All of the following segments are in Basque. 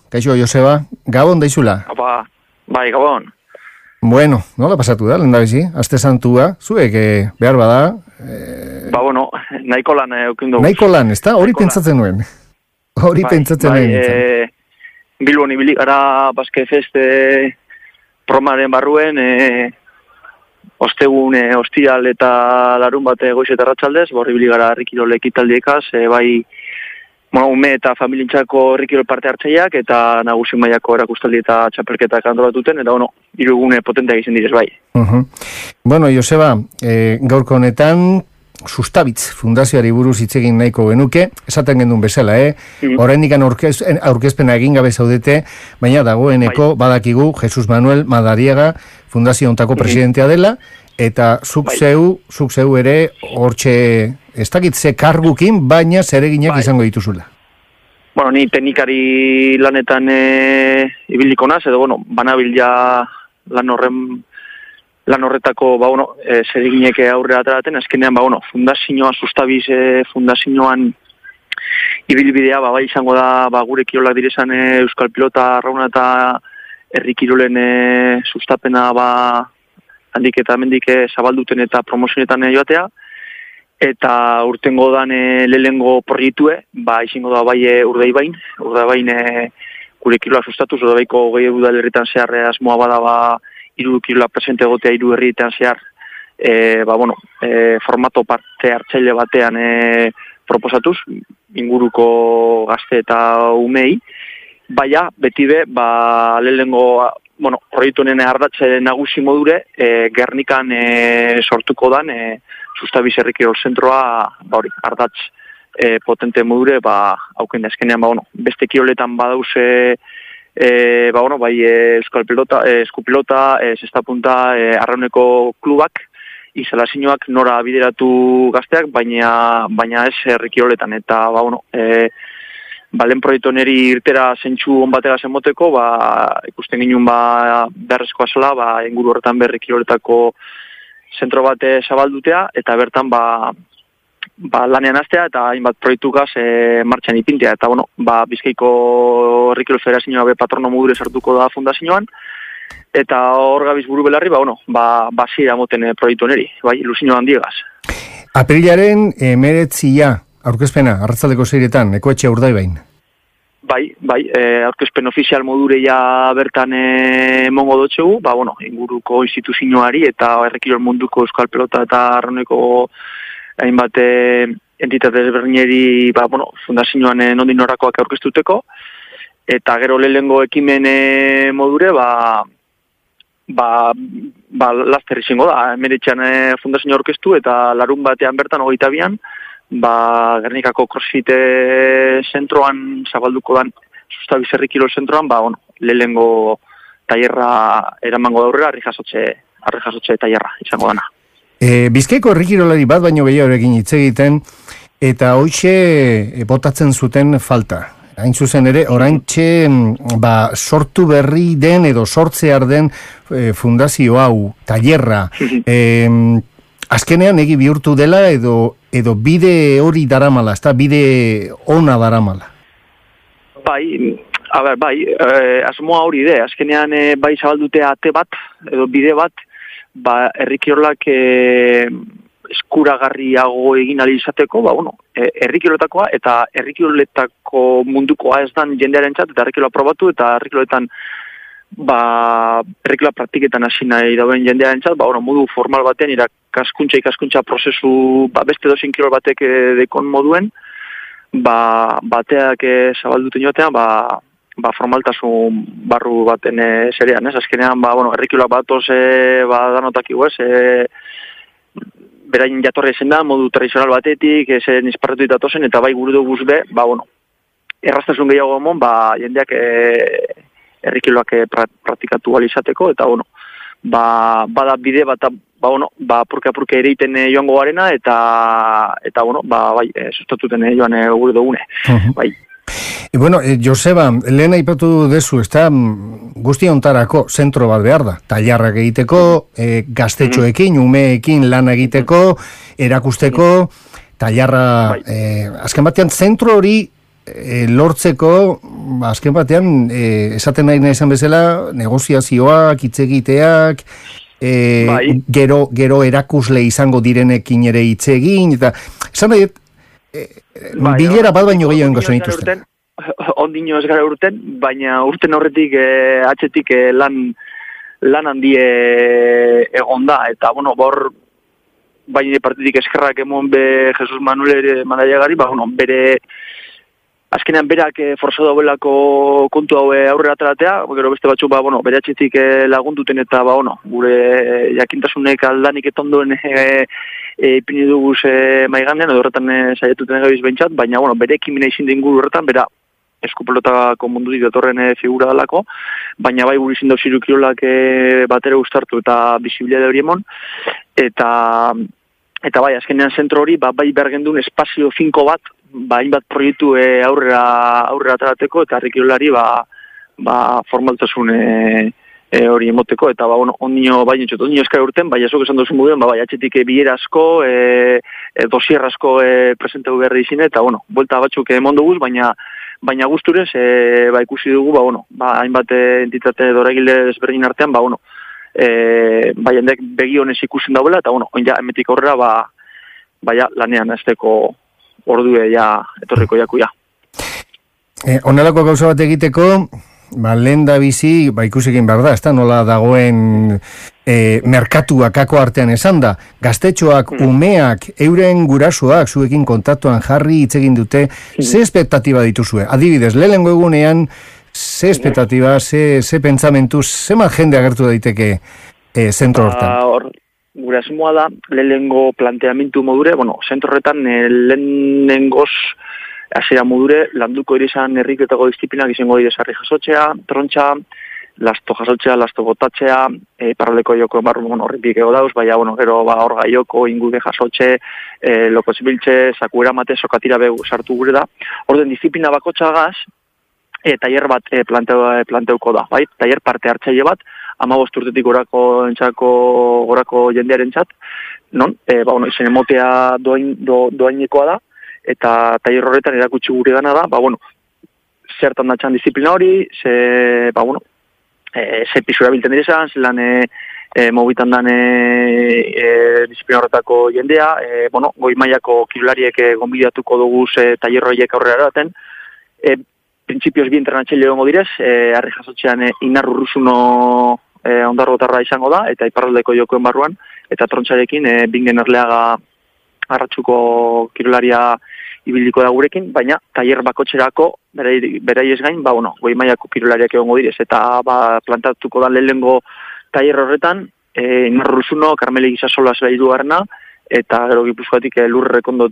kaixo Joseba, Gabon daizula. Apa, bai, Gabon. Bueno, nola pasatu da, lehendabizi? Aste santua, zuek behar bada... Bueno, nahiko lan eukindu. Nahiko lan, ez da? Hori pentsatzen nuen. Hori pentsatzen nuen. Bilbon ibili gara Basque Fest promaren barruen, ostegun, ostiral eta larun bate goiz eta ratxaldez, borri ibili gara herrikirol ekitaldiekaz, bai, ume eta familientzako herrikirol parte hartzaileak eta nagusi mailako erakustaldi eta txapelketak antolatuten, eta hirugune potenteak izan direz bai. Bueno, Joseba, gaurko honetan, Sustabitz fundazioari buruz hitz egin nahiko genuke, esaten gendun bezala, Oraindik aurkezpena egin gabe zaudete, baina dagoeneko badakigu Jesus Manuel Madariaga fundazio hontako presidentea dela, eta zuk zeu ere hortxe, ez dakit ze kargukin, baina zereginak izango dituzula. Bueno, ni teknikari lanetan ibiliko naz, edo banabil ja lan horretako, zereginek aurrera ateraten, azkenean, fundazioa, Sustabiz fundazioan ibilbidea, bai izango da, gure kirolak direzan Euskal Pilota, Arrauna eta herri kirolen sustapena, handik eta mendik zabalduten eta promozionetan joatea, eta urtengo dan lehengo proiektue, izango da bai Urdaibain gure kirolak sustatuz, Urdaibaiko gehi udalerritan zehar asmoa bada, hiru kirola presente egotea hiru herrietan zehar, formato parte hartzaile batean proposatuz, inguruko gazte eta umei, baina beti lehengo, proiektu honen ardatze nagusi modure, Gernikan sortuko dan, Sustabiz herrikirol zentroa, ardatz potente modure, hauken da eskenean, beste kiroletan badauze, Euskal Pilota, Eskupilota, Zestapunta, Arrauneko klubak, izalazioak nora bideratu gazteak, baina ez herrikiroletan, eta lehen proiektu neri irtera zentsu onbatera zenmoteko, ikusten ginen beharrezkoa zela, inguru horretan herrikiroletako zentro bat zabaldutea, eta bertan lanean aztea eta hainbat proiektukaz martxan ipintea. Eta, Bizkaiko herrikirol federazioa patrono modure sartuko da fundazioan, eta hor gabiz buru belarri, zira moten proiektu neri, ilusio handiegaz. Aprilaren 19 aurkezpena, arratsaldeko 6etan, Ekoetxe Urdaibain. Bai, aurkezpen ofizial modure ja bertan mongo dotxegu, inguruko instituzioari eta herrikirol munduko Euskal Pelota eta Arrauneko hainbat entitate desberdineri fundazioan nondik norakoak aurkeztuteko, eta gero lehengo ekimen modure laster izango da, emeretxean fundazio aurkeztu eta larun batean bertan 22an Gernikako CrossFit zentroan zabalduko dan Sustabiz herrikirol zentroan lehengo tailerra eramango da aurrera, arri-jasotze tailerra izango dana. Bizkaiko herrikirolari bat baino gehiagorekin hitz egiten, eta hoixe botatzen zuten falta. Hain zuzen ere, oraintxe sortu berri den edo sortzear den fundazio hau, tailerra, azkenean egi bihurtu dela edo bide hori daramala, ez da bide ona daramala? Asmoa hori de, azkenean zabaldute ate bat, edo bide bat, herrikirolak eskuragarriago egin ahal izateko, herrikiroletakoa eta herrikiroletako mundukoa ez dan jendearentzat, eta herrikirola probatu eta herrikiroletan herrikirola praktiketan hasi nahi dauen jendearentzat, modu formal batean ikaskuntza prozesu beste dozin kirol batek dekon moduen, bateak zabalduten joatean, formaltasun barru baten zerean, ez? Azkenean, herrikirolak batoz danotak iguez, beraien jatorri zen da, modu tradizional batetik, nisparretu ditatozen, eta gure duguz be, erraztasun gehiago emon, jendeak herrikirolak praktikatu alizateko, eta bada bide bat, apurka ereiten joango garena, eta sustatuten joan gure dugune, Joseba, lehen aipatu dezu, ez da guzti ontarako zentro bat behar da, tailerrak egiteko, gaztetxoekin, umeekin lan egiteko, erakusteko, tailerra, azken batean, zentro hori lortzeko, azken batean, esaten nahi izan bezala, negoziazioak, hitzegiteak, gero erakusle izango direnekin ere hitzegin, eta esan nahi, bilera bat baino gehiago engo zenituzten. Ondino ez gara urten, baina urten horretik atxetik lan handie egon da, eta bor baina partitik eskerrak emon be Jesus Manuel Madaiagari, bere azkenean berak forza dauelako kontu hau aurrera ateratea, gero beste batzu bere atxetik lagunduten eta gure jakintasunek aldanik etondoen ipini duguz maiganean, edo horretan saietuten gabiz behintzat, baina bere ekimena izin den inguru horretan, bera eskupelotako mundutik datorren figura dalako, baina bai gure izin dauziru kirolak batera ustartu eta bisibilidade hori emon, eta bai, azkenean zentro hori, bai behar gendun espazio finko bat, hainbat proiektu aurrera atarateko, eta herrikirolari formaltasun hori emoteko, eta ondino eskara urten, bai esok esan duzun moduen, bai atxetik bilera asko, dosier asko presentatu behar izine, eta buelta batzuk emondu guz, baina guzturez, ikusi dugu, hainbat entitate doragile ezberdin artean, jendek begi honez ikusten dauela, eta emetik aurrera, lanean azteko ordue etorriko jakuia. Honelako gauza bat egiteko, lehen da bizi, ikusekin behar da, ez da nola dagoen merkatuak ako artean esan da, gaztetxoak, umeak, euren gurasoak, zuekin kontaktuan jarri hitzegin dute, ze espektatiba dituzue? Adibidez, lehenengo egunean, ze espektatiba, ze pentsamentu, zema jende agertu daiteke zentro hortan? Gure asmoa da, lehenengo planteamentu modure, zentro horretan lehenengoz hasiera modure, landuko irizan herriketako disiplinak izango dire sarri jasotzea, trontxa, lasto jasotzea, lasto botatzea, parraldeko joko barru horripik ego dauz, gero hor gaioko, ingude jasotxe, loko zibiltze, sakuera mate, sokatira begu sartu gure da. Orden disiplina bakotxagaz, tailer bat planteuko da, bai? Tailer parte hartzaile bat, 15 urtetik gorako jendearen txat, non? Izen emotea doainekoa da, eta tailer horretan erakutsi gure gana da, zertan datxan disiplina hori, ze pisura bilten direzan, zelan mobitan dan disiplina horretako jendea, goi mailako kirolariek gonbidatuko dugu tailer horiek aurrera eraten, printzipioz bi entrenatzaile egongo direz, harri jasotxean Inar Urruzuno ondarrotarra izango da, eta iparraldeko jokoen barruan, eta trontxarekin Bingen Erleaga arratsuko kirolaria ibiliko da gurekin, baina tailer bakotxerako beraiez gain, goi mailako kirolariak egongo direz, eta plantatuko da lehenengo tailer horretan, Inar Urruzuno, Karmeli Gizasola zela hirugarrena, eta gero Gipuzkoatik Lurre Rekondo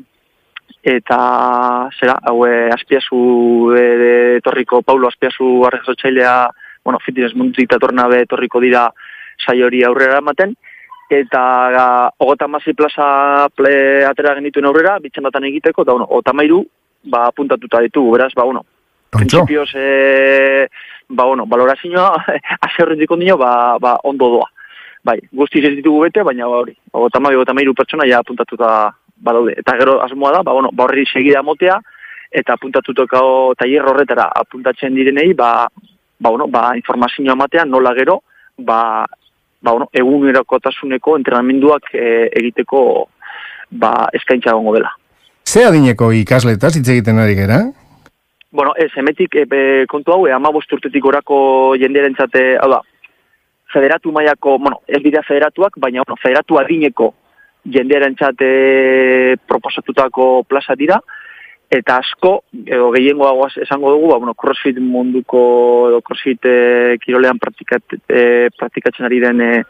eta zera, Azpiazu etorriko, Paulo Azpiazu arrezotxailea, fitness mundutik datorna etorriko dira saio hori aurrera ematen, eta 36 plaza atera genituen aurrera, bitzen batan egiteko, eta 33 apuntatuta ditugu, beraz, printzipioz, valorazioa, ase horrendik ondino, ondo doa. Bai, guztiz ez ditugu bete, baina hori, 33 pertsona ja apuntatuta badaude. Eta gero asmoa da, horri segida motea, eta apuntatutoko tailer horretara apuntatzen direnei, informazioa matea, nola gero, egunerakotasuneko entrenamenduak egiteko eskaintza gongo dela. Ze adineko ikasletaz hitz egiten ari gera? Hemetik kontu hau, 15 urtetik gorako jendearen txate, hau da, federatu mailako, ez bidea federatuak, baina federatu adineko jendearen txate proposatutako plaza dira, eta asko, gehiengoagoaz esango dugu, crossfit munduko, edo crossfit kirolean praktikatzen ari den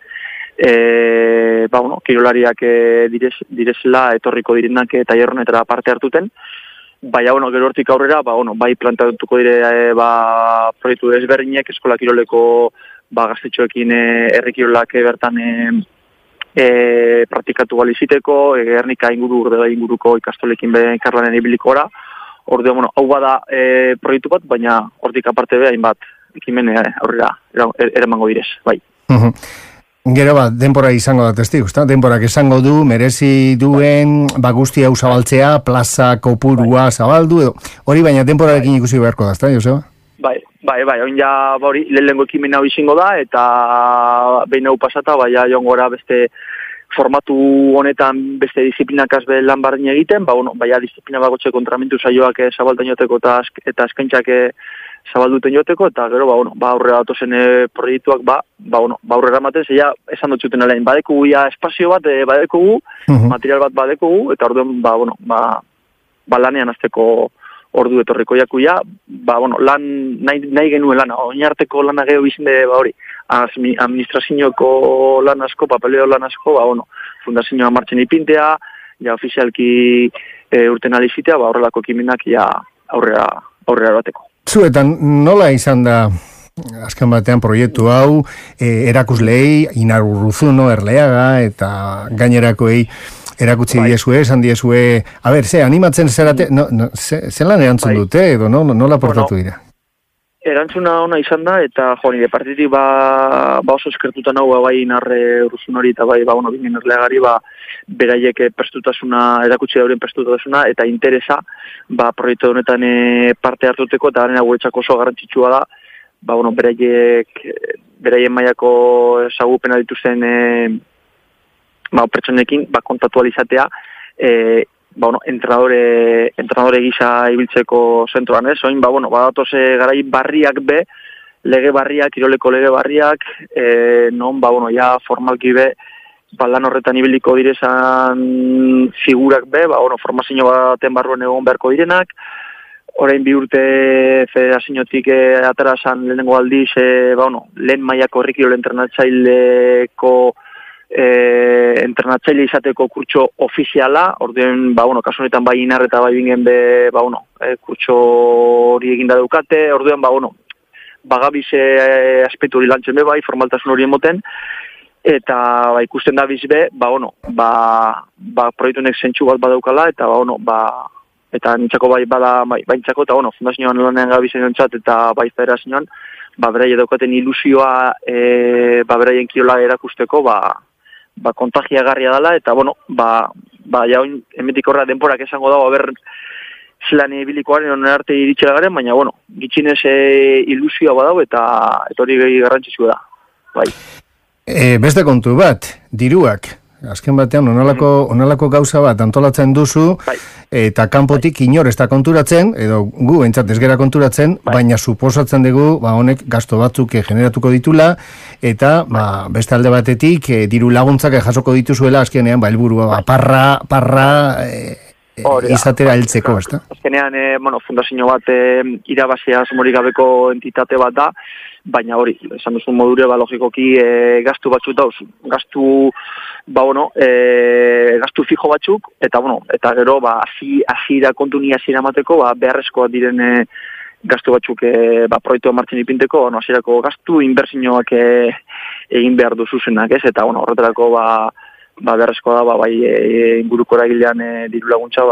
kirolariak direzela etorriko direnak tailer honetara parte hartuten, gero hortik aurrera, bai plantatuko dire proiektu desberdinek, eskola kiroleko gaztetxoekin herri kirolak bertan praktikatu galiziteko, Gernika inguruko ikastolekin ikarlanen ibiliko gora. Hau bada proiektu bat, baina hortik aparte hainbat ekimen aurrera eramango direz, bai. Gero denbora izango da testigu, ezta? Denborak izango du, merezi duen, guzti hau zabaltzea, plaza kopurua zabaldu, edo. Hori baina denborarekin ikusi beharko da, ezta, Joseba? Bai, oin ja, hori, lehenengo ekimen hau izango da, eta behin hau pasata, jongora beste formatu honetan beste disiplinakaz be lan bardin egiten, disiplina bagotxe kontramentu saioak zabaltan joteko eta eskaintzak zabalduten joteko, eta gero, aurrera datozen proiektuak, aurrera ematen, zeia esan dutxuten alein, badekugu ja espazio bat, badekugu, material bat badekugu, eta orduen, lanean azteko ordu etorriko jakuia, lan, nahi genuen lana, oinarteko lana geho bizinde, hori, administrazioko lan asko, papeleo lan asko, fundazioa martxen ipintea, ja ofizialki urten alizitea, horrelako ekimenak ja aurrera bateko. Zuetan, nola izan da azken batean proiektu hau, erakuslei, Inar Urruzuno, Erleaga, eta gainerakoei erakutsi diezue, esan diezue, animatzen zerate, zelan erantzun dute, edo nola portatu dira? Erantzuna ona izan da, eta nire partitik oso eskertutan hau, bai Inar Urruzunori, eta bai, binen Erleagari, beraiek prestutasuna, erakutsi daurien prestutasuna, eta interesa, proiektu honetan parte hartuteko, eta garen guretzako oso garrantzitsua da, beraien mailako ezagupena dituzten pertsonekin, kontatualizatea, entrenadore gisa ibiltzeko zentroan, oin, badatoz garai barriak be, lege barriak, kiroleko lege barriak, ja formalki be, lan horretan ibiliko direzan figurak be, formazio baten barruen egon beharko direnak, orain 2 urte federaziotik aterasan lehenengo aldiz, lehen mailako herri kirol entrenatzaileko entrenatzaile izateko kurtso ofiziala, orduen, kasu honetan bai Inar eta bai bingen be, kurtso hori eginda daukate, orduen, bagabiz aspektu hori lantzen be, bai, formaltasun hori emoten, eta ikusten da bizbe, proiektu honek zentsu bat badaukala, eta eta nintzako baintzako, eta fundazioan lanean gabizen jontzat, eta bai federazioan, beraien daukaten ilusioa, beraien kirola erakusteko, kontagiagarria dela, eta jaun emetik horra denporak esango dago, zelan ibilikoaren honen arte iritxela garen, baina, gitxinez ilusioa badau, eta hori garrantzitsua da, bai. Beste kontu bat, diruak, azken batean, onalako gauza bat antolatzen duzu, eta kanpotik inor ez da konturatzen, edo gu entzat ez gera konturatzen, baina suposatzen dugu, honek gasto batzuk generatuko ditula, eta beste alde batetik, diru laguntzak jasoko dituzuela, azkenean, helburua parra izatera heltzeko, ez da? Azkenean, fundazio bat irabazia asmorik gabeko entitate bat da, baina hori, esan duzun modure, logikoki gastu batzuk dauz, gastu fijo batzuk, eta gero, azira kontu ni azira mateko, beharrezkoa diren gastu batzuk proiektua martxen ipinteko, azirako gastu inbertsioak egin behar duzuzenak, ez? Eta, horretarako, beharrezkoa da, bai inguruko eragilean diru laguntza,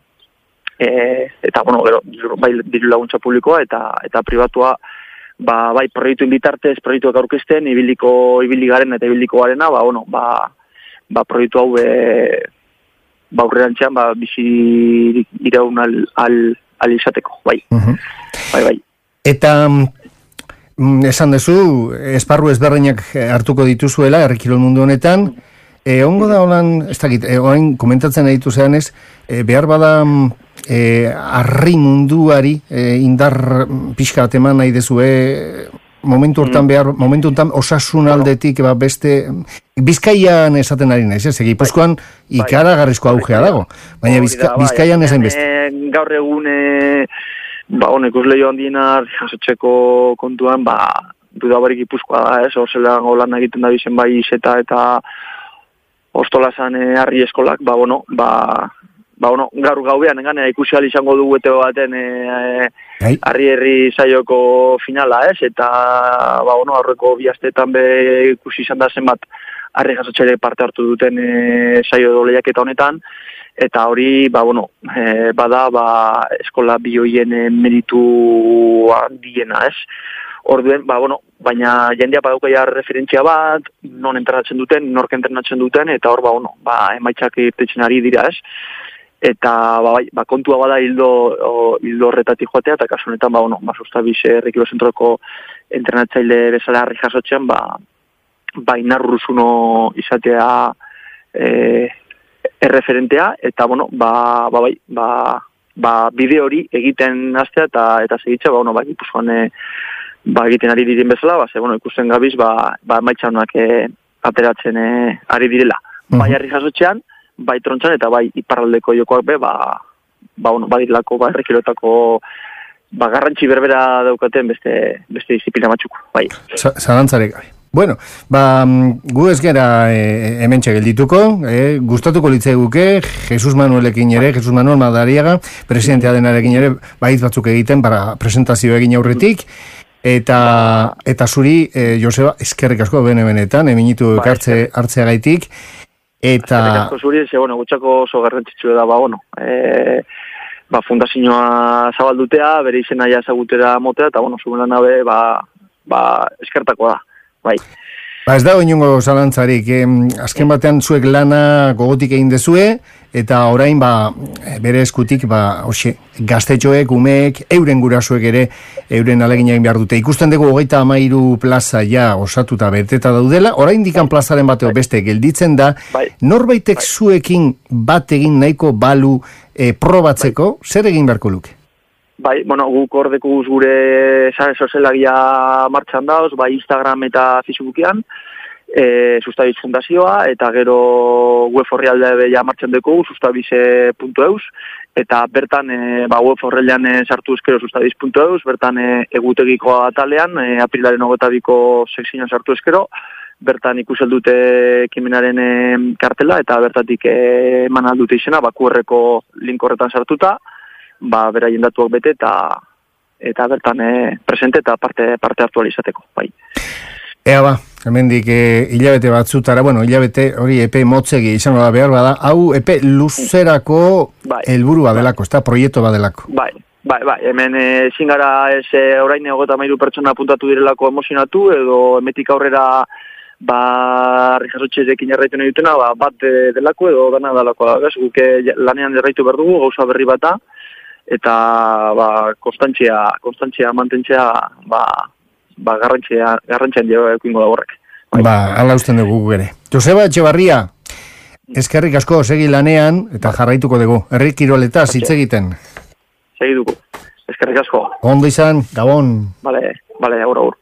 eta, gero, bai diru laguntza publikoa, eta pribatua, bai proiektu bitartez, proiektuak aurkezten, ibili garen eta ibiliko garena, proiektu hau aurrerantzean bizi iraun al izateko, bai. Bai. Eta esan duzu, esparru ezberdinak hartuko dituzuela, herrikirol mundu honetan, ongo da holan, ez dakit, orain komentatzen nahi dituzean ez, behar bada arri munduari indar pixka eman nahi dezue, momentu hortan osasun aldetik beste, Bizkaian esaten ari naiz, Gipuzkoan ikaragarrizko augea dago, baina Bizkaian esain beste. Gaur egun, ikusleio handiena jasotzeko kontuan, dudabarik Gipuzkoa da, Horzelan holan egiten da bizen bai izeta eta ostolazan harri eskolak, gaur gauean, enganea ikusi izango dugu eteo baten harri saioko finala, eta aurreko bi asteetan be ikusi izan da zenbat harri jasotxere parte hartu duten saio doleiak eta honetan, eta hori, bada, eskola bioien meritu handiena, Orduen, baina jendea badauka ja referentzia bat, non entrenatzen duten, nork entrenatzen duten, eta hor, emaitzak irtetzen ari dira, ez? Eta, kontua bada hildo horretatik joatea, eta kasu honetan, Sustabiz Herrikiro Zentroko entrenatzaile bezala harri jasotzean, inarruzuno izatea erreferentea, eta, bide hori egiten hastea eta segitza, Gipuzkoan egiten ari diren bezala, ikusten gabiz, emaitza honak ateratzen ari direla. Bai harri jasotzean, bai trontxan eta bai iparraldeko jokoak badirlako, herrikirotako garrantzi berbera daukaten beste disiplina batzuk, bai. Zalantzarek gabe. Bueno, gu ez gara hementxe geldituko, gustatuko litzaiguke, Jesus Manuelekin ere, Jesus Manuel Madariaga, presidentea denarekin ere, bahit batzuk egiten, presentazio egin aurretik, eta zuri, Joseba, eskerrik asko benetan, eminitu hartzea gaitik, eta... Eskerrik asko zuri, gutxako oso garrantzitsu da, fundazioa zabaldutea, bere izena ja ezagutera motea, eta, zuen nabe, eskertakoa da. Bai. Ez dago inongo zalantzarik, azken batean zuek lana gogotik egin dezue, eta orain bere eskutik gaztetxoek, umeek, euren gurasuek ere, euren alegin egin behar dute. Ikusten dugu 33 plaza ja osatuta beteta daudela, orain dikan plazaren bateo beste gelditzen da, norbaitek zuekin bat egin nahiko balu probatzeko, zer egin beharko luke? Guk ordekuz gure sare sozialagia martxan dauz, Instagram eta Facebookean, Sustabiz Fundazioa, eta gero web orrialdea ja martxan dugu, sustabize.eus, eta bertan web orrialdean sartu eskero sustabiz.eus, bertan egutegiko atalean, aprilaren 22ko sekzioan sartu eskero, bertan ikusel dute ekimenaren kartela, eta bertatik eman aldute izena, QR-ko link horretan sartuta, beraien datuak bete eta bertan presente eta parte hartu alizateko, bai. Ea hemendik hilabete batzutara, hilabete hori epe motzegi izango da behar bada, hau epe luzerako helburu badelako, ez da, proiektu badelako. Bai, hemen ezin gara orain 33 pertsona apuntatu direlako emozionatu, edo emetik aurrera jasotxeekin erraitu nahi dutena, bat delako edo dana delako, guke lanean erraitu behar dugu, gauza berri bata, eta konstantzia mantentzea garrantzian ekingo da horrek. Hala usten dugu ere. Joseba Etxebarria, eskerrik asko segi lanean eta jarraituko dugu. Herri kiroletaz hitz egiten. Segi dugu. Eskerrik asko. Ondo izan, Gabon. Vale, agur.